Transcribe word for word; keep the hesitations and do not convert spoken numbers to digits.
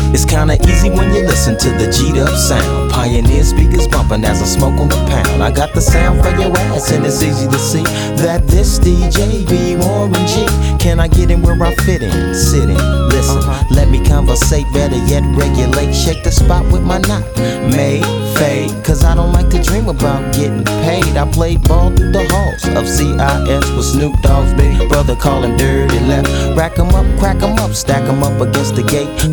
It's kinda easy when you listen to the G'd up sound. Pioneer speakers bumping as I smoke on the pound. I got the sound for your ass and it's easy to see that this D J be Warren G. Can I get in where I fit in? Sit in, listen, uh-huh. Let me conversate, better yet regulate. Shake the spot with my knot, made, fade. Cause I don't like to dream about getting paid. I played ball through the halls of C I S with Snoop Dogg's big brother, call him Dirty Left. Rack 'em up, crack 'em up, stack 'em up against the gate.